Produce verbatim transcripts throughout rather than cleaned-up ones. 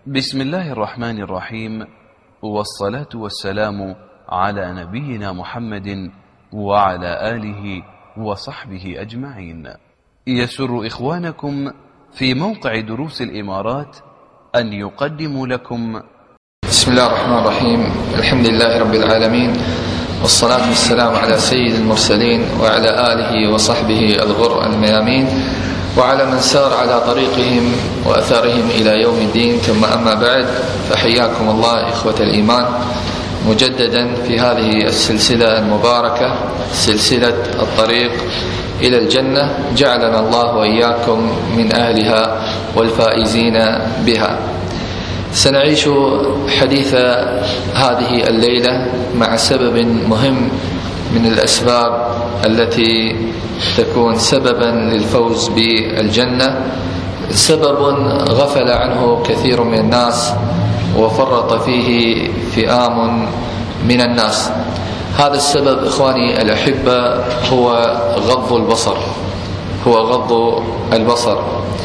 بسم الله الرحمن الرحيم، والصلاة والسلام على نبينا محمد وعلى آله وصحبه أجمعين. يسر إخوانكم في موقع دروس الإمارات أن يقدموا لكم بسم الله الرحمن الرحيم. الحمد لله رب العالمين، والصلاة والسلام على سيد المرسلين وعلى آله وصحبه الغر الميامين، وعلى من سار على طريقهم وأثارهم إلى يوم الدين. ثم أما بعد، فحياكم الله إخوة الإيمان مجددا في هذه السلسلة المباركة، سلسلة الطريق إلى الجنة. جعلنا الله وإياكم من أهلها والفائزين بها. سنعيش حديث هذه الليلة مع سبب مهم من الأسباب التي تكون سببا للفوز بالجنة، سبب غفل عنه كثير من الناس وفرط فيه فئام من الناس. هذا السبب إخواني الأحبة هو غض البصر، هو غض البصر.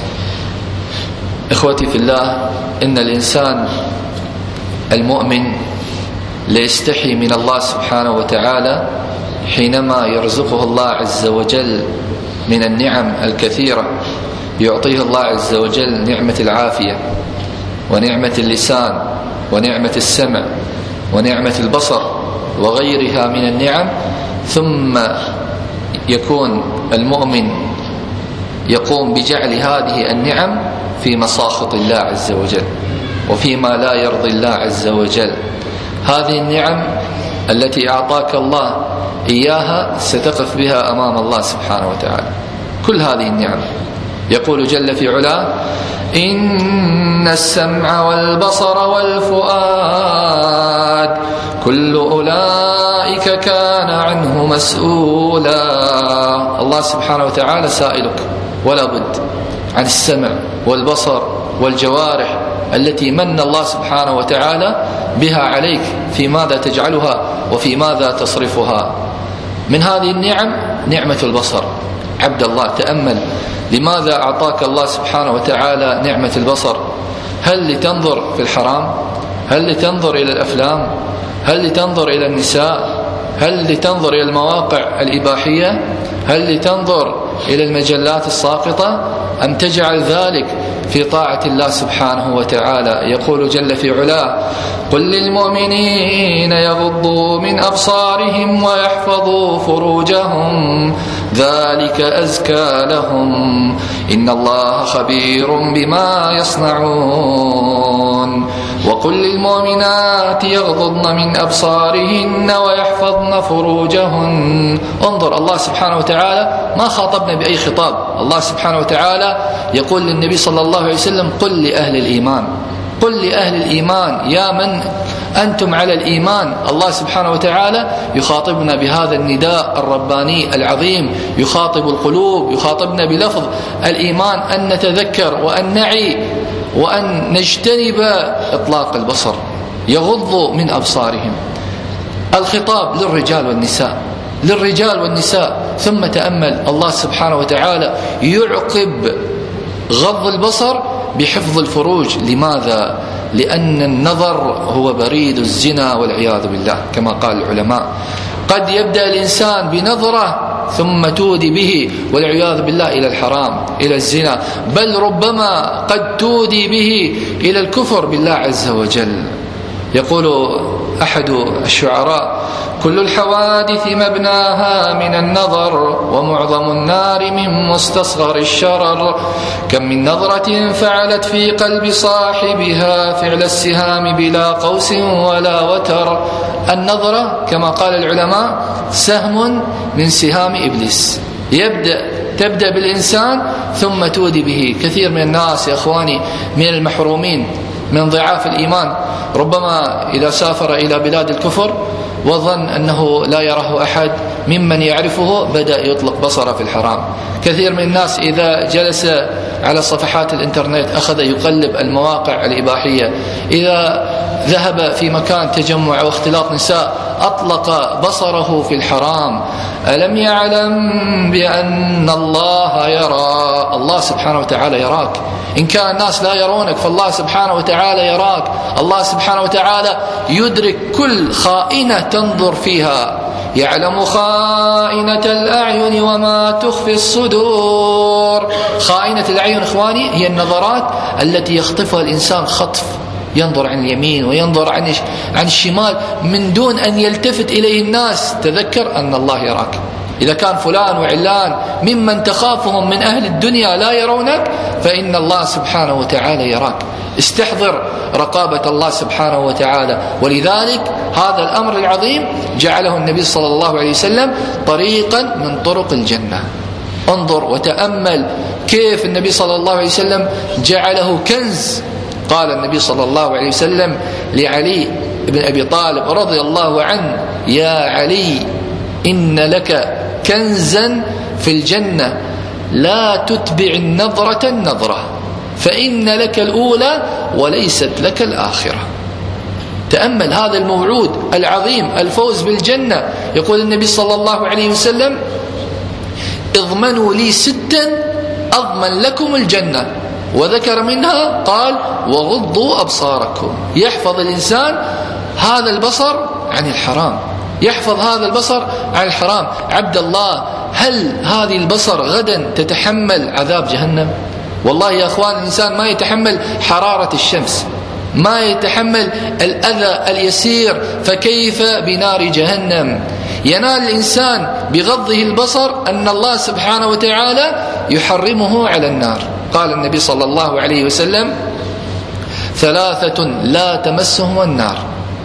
إخوتي في الله، إن الإنسان المؤمن ليستحي من الله سبحانه وتعالى حينما يرزقه الله عز وجل من النعم الكثيرة. يعطيه الله عز وجل نعمة العافية ونعمة اللسان ونعمة السمع ونعمة البصر وغيرها من النعم، ثم يكون المؤمن يقوم بجعل هذه النعم في مساخط الله عز وجل وفيما لا يرضي الله عز وجل. هذه النعم التي أعطاك الله إياها ستقف بها أمام الله سبحانه وتعالى. كل هذه النعم يقول جل في علاه: إن السمع والبصر والفؤاد كل أولئك كان عنه مسؤولا. الله سبحانه وتعالى سائلك ولا بد عن السمع والبصر والجوارح التي من الله سبحانه وتعالى بها عليك، في ماذا تجعلها وفي ماذا تصرفها. من هذه النعم نعمة البصر. عبد الله، تأمل لماذا أعطاك الله سبحانه وتعالى نعمة البصر؟ هل لتنظر في الحرام؟ هل لتنظر إلى الأفلام؟ هل لتنظر إلى النساء؟ هل لتنظر إلى المواقع الإباحية؟ هل لتنظر إلى المجلات الساقطة؟ أم تجعل ذلك في طاعة الله سبحانه وتعالى؟ يقول جل في علاه: قل للمؤمنين يغضوا من أبصارهم ويحفظوا فروجهم ذلك أزكى لهم إن الله خبير بما يصنعون. وقل للمؤمنات يغضضن من أبصارهن ويحفظن فروجهن. انظر، الله سبحانه وتعالى ما خاطبنا بأي خطاب. الله سبحانه وتعالى يقول للنبي صلى الله عليه وسلم: قل لأهل الإيمان، قل لأهل الإيمان، يا من أنتم على الإيمان. الله سبحانه وتعالى يخاطبنا بهذا النداء الرباني العظيم، يخاطب القلوب، يخاطبنا بلفظ الإيمان، أن نتذكر وأن نعي وأن نجتنب إطلاق البصر. يغضوا من أبصارهم. الخطاب للرجال والنساء، للرجال والنساء. ثم تأمل، الله سبحانه وتعالى يعقب غض البصر بحفظ الفروج. لماذا؟ لأن النظر هو بريد الزنا والعياذ بالله، كما قال العلماء. قد يبدأ الإنسان بنظرة ثم تودي به والعياذ بالله إلى الحرام، إلى الزنا، بل ربما قد تودي به إلى الكفر بالله عز وجل. يقول أحد الشعراء: كل الحوادث مبناها من النظر ومعظم النار من مستصغر الشرر. كم من نظرة فعلت في قلب صاحبها فعل السهام بلا قوس ولا وتر. النظرة كما قال العلماء سهم من سهام إبليس، يبدأ تبدأ بالإنسان ثم تودي به. كثير من الناس يا أخواني من المحرومين من ضعاف الإيمان، ربما إذا سافر إلى بلاد الكفر وظن أنه لا يراه أحد ممن يعرفه بدأ يطلق بصره في الحرام. كثير من الناس إذا جلس على صفحات الإنترنت أخذ يقلب المواقع الإباحية. إذا ذهب في مكان تجمع واختلاط نساء أطلق بصره في الحرام. ألم يعلم بأن الله يرى؟ الله سبحانه وتعالى يراك. إن كان الناس لا يرونك فالله سبحانه وتعالى يراك. الله سبحانه وتعالى يدرك كل خائنة تنظر فيها، يعلم خائنة الأعين وما تخفي الصدور. خائنة الأعين إخواني هي النظرات التي يخطفها الإنسان خطف، ينظر عن اليمين وينظر عن عن الشمال من دون أن يلتفت إليه الناس. تذكر أن الله يراك. إذا كان فلان وعلان ممن تخافهم من أهل الدنيا لا يرونك، فإن الله سبحانه وتعالى يراك. استحضر رقابة الله سبحانه وتعالى. ولذلك هذا الأمر العظيم جعله النبي صلى الله عليه وسلم طريقا من طرق الجنة. انظر وتأمل كيف النبي صلى الله عليه وسلم جعله كنز. قال النبي صلى الله عليه وسلم لعلي بن أبي طالب رضي الله عنه: يا علي، إن لك كنزا في الجنة لا تتبع النظرة النظرة، فإن لك الأولى وليست لك الآخرة. تأمل هذا الموعود العظيم، الفوز بالجنة. يقول النبي صلى الله عليه وسلم: اضمنوا لي ستا أضمن لكم الجنة. وذكر منها قال: وغضوا أبصاركم. يحفظ الإنسان هذا البصر عن الحرام، يحفظ هذا البصر عن الحرام. عبد الله، هل هذه البصر غدا تتحمل عذاب جهنم؟ والله يا أخوان الإنسان ما يتحمل حرارة الشمس، ما يتحمل الأذى اليسير، فكيف بنار جهنم؟ ينال الإنسان بغضه البصر أن الله سبحانه وتعالى يحرمه على النار. قال النبي صلى الله عليه وسلم: ثلاثة لا تمسهم النار: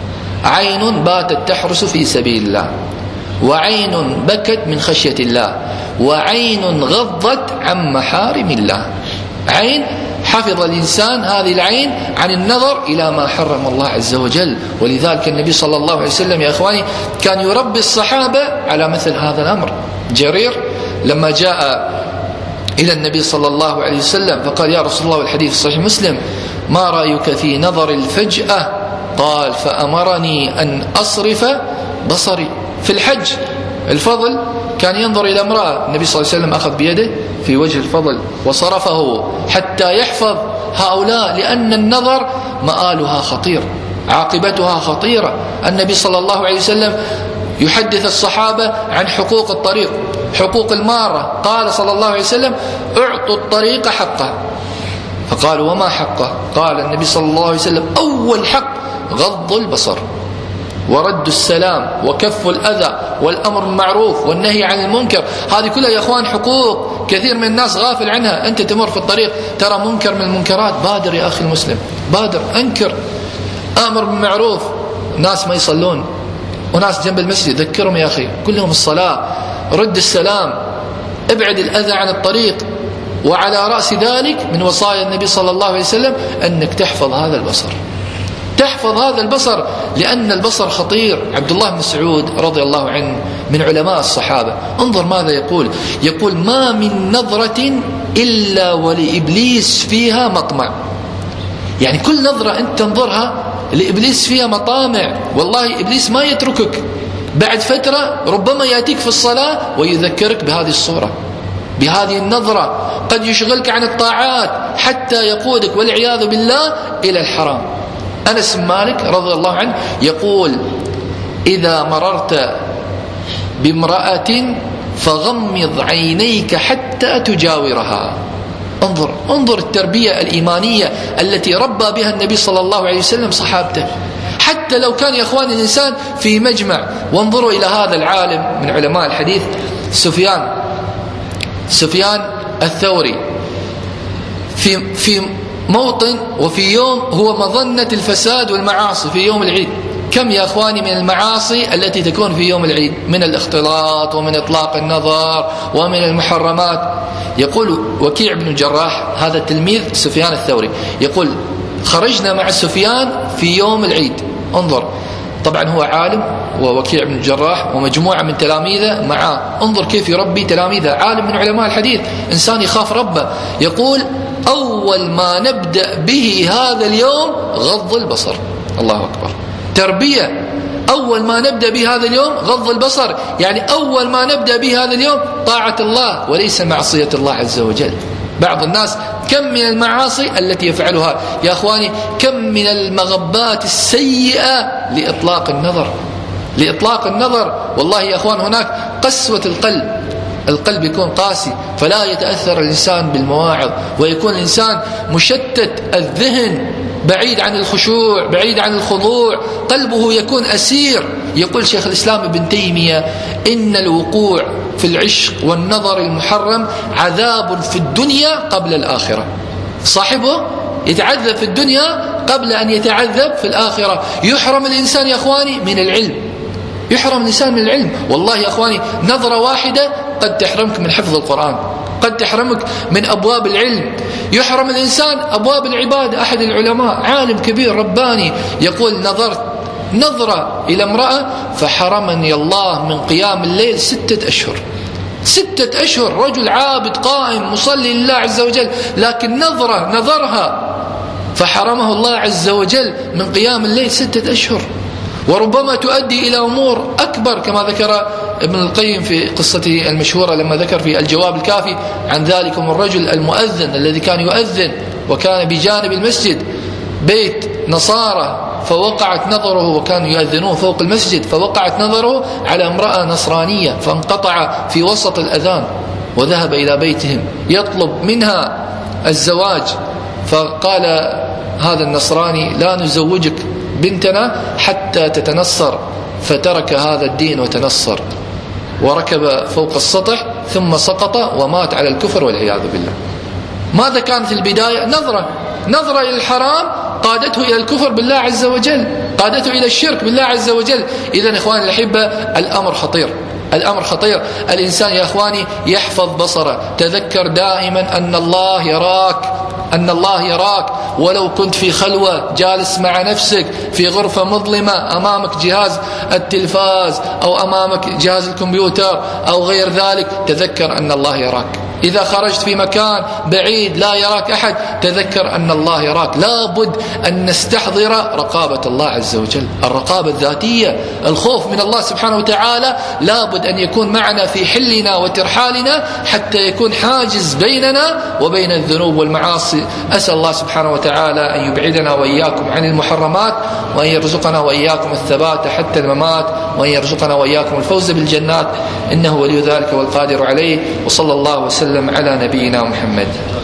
عين باتت تحرس في سبيل الله، وعين بكت من خشية الله، وعين غضت عن محارم الله. عين حفظ الإنسان هذه العين عن النظر إلى ما حرم الله عز وجل. ولذلك النبي صلى الله عليه وسلم يا أخواني كان يربي الصحابة على مثل هذا الأمر. جرير لما جاء إلى النبي صلى الله عليه وسلم فقال: يا رسول الله، والحديث صحيح مسلم: ما رأيك في نظر الفجأة؟ قال: فأمرني أن أصرف بصري. في الحج الفضل كان ينظر إلى امرأة، النبي صلى الله عليه وسلم أخذ بيده في وجه الفضل وصرفه حتى يحفظ هؤلاء، لأن النظر مآلها خطير، عاقبتها خطيرة. النبي صلى الله عليه وسلم يحدث الصحابة عن حقوق الطريق، حقوق المارة. قال صلى الله عليه وسلم: اعطوا الطريق حقه. فقالوا: وما حقه؟ قال النبي صلى الله عليه وسلم: أول حق غض البصر، ورد السلام، وكف الأذى، والأمر بالمعروف، والنهي عن المنكر. هذه كلها يا أخوان حقوق كثير من الناس غافل عنها. أنت تمر في الطريق ترى منكر من المنكرات، بادر يا أخي المسلم، بادر، أنكر. أمر بالمعروف، ناس ما يصلون وناس جنب المسجد، ذكرهم يا أخي، كلهم الصلاة. رد السلام، ابعد الأذى عن الطريق. وعلى رأس ذلك من وصايا النبي صلى الله عليه وسلم أنك تحفظ هذا البصر، تحفظ هذا البصر، لأن البصر خطير. عبد الله بن مسعود رضي الله عنه من علماء الصحابة، انظر ماذا يقول: يقول: ما من نظرة إلا ولإبليس فيها مطمع. يعني كل نظرة أنت تنظرها لإبليس فيها مطامع. والله إبليس ما يتركك، بعد فترة ربما يأتيك في الصلاة ويذكرك بهذه الصورة، بهذه النظرة. قد يشغلك عن الطاعات حتى يقودك والعياذ بالله إلى الحرام. أنس بن مالك رضي الله عنه يقول: إذا مررت بامرأة فغمض عينيك حتى تجاورها. انظر انظر التربية الإيمانية التي ربى بها النبي صلى الله عليه وسلم صحابته. حتى لو كان يا أخوان الإنسان في مجمع، وانظروا إلى هذا العالم من علماء الحديث سفيان سفيان الثوري، في في موطن وفي يوم هو مظنة الفساد والمعاصي في يوم العيد. كم يا أخواني من المعاصي التي تكون في يوم العيد، من الاختلاط ومن إطلاق النظر ومن المحرمات. يقول وكيع بن الجراح، هذا تلميذ سفيان الثوري، يقول: خرجنا مع سفيان في يوم العيد. انظر، طبعا هو عالم ووكيع بن الجراح ومجموعة من تلاميذه معاه. انظر كيف يربي تلاميذه، عالم من علماء الحديث، إنسان يخاف ربه. يقول: أول ما نبدأ به هذا اليوم غض البصر. الله أكبر، تربية أول ما نبدأ به هذا اليوم غض البصر، يعني أول ما نبدأ به هذا اليوم طاعة الله وليس معصية الله عز وجل. بعض الناس كم من المعاصي التي يفعلها يا أخواني، كم من المغبات السيئة لإطلاق النظر، لإطلاق النظر. والله يا أخوان هناك قسوة القلب، القلب يكون قاسي فلا يتأثر الإنسان بالمواعظ، ويكون الإنسان مشتت الذهن، بعيد عن الخشوع، بعيد عن الخضوع، قلبه يكون أسير. يقول شيخ الإسلام ابن تيمية: إن الوقوع في العشق والنظر المحرم عذاب في الدنيا قبل الآخرة. صاحبه يتعذب في الدنيا قبل أن يتعذب في الآخرة. يحرم الإنسان يا أخواني من العلم، يحرم الإنسان من العلم. والله يا أخواني نظرة واحدة قد تحرمك من حفظ القرآن، قد تحرمك من أبواب العلم. يحرم الإنسان أبواب العبادة. أحد العلماء عالم كبير رباني يقول: نظرت نظرة إلى امرأة فحرمني الله من قيام الليل ستة أشهر. ستة أشهر، رجل عابد قائم مصلي لله عز وجل، لكن نظرة نظرها فحرمه الله عز وجل من قيام الليل ستة أشهر. وربما تؤدي إلى أمور أكبر، كما ذكر ابن القيم في قصته المشهورة لما ذكر في الجواب الكافي عن ذلكم الرجل المؤذن الذي كان يؤذن وكان بجانب المسجد بيت نصارى، فوقعت نظره، وكانوا يؤذنون فوق المسجد، فوقعت نظره على امرأة نصرانية فانقطع في وسط الأذان، وذهب إلى بيتهم يطلب منها الزواج، فقال هذا النصراني: لا نزوجك بنتنا حتى تتنصر. فترك هذا الدين وتنصر وركب فوق السطح ثم سقط ومات على الكفر والعياذ بالله. ماذا كانت البداية؟ نظرة نظرة إلى الحرام قادته إلى الكفر بالله عز وجل، قادته إلى الشرك بالله عز وجل. إذن إخواني الأحبة الأمر خطير، الأمر خطير. الإنسان يا أخواني يحفظ بصره. تذكر دائما أن الله يراك، أن الله يراك ولو كنت في خلوة جالس مع نفسك في غرفة مظلمة، أمامك جهاز التلفاز أو أمامك جهاز الكمبيوتر أو غير ذلك، تذكر أن الله يراك. إذا خرجت في مكان بعيد لا يراك أحد، تذكر أن الله يراك. لابد أن نستحضر رقابة الله عز وجل، الرقابة الذاتية، الخوف من الله سبحانه وتعالى لابد أن يكون معنا في حلنا وترحالنا حتى يكون حاجز بيننا وبين الذنوب والمعاصي. أسأل الله سبحانه وتعالى أن يبعدنا وإياكم عن المحرمات، وأن يرزقنا وإياكم الثبات حتى الممات، وأن يرزقنا وإياكم الفوز بالجنات، إنه ولي ذلك والقادر عليه. وصلى الله وسلم على نبينا محمد.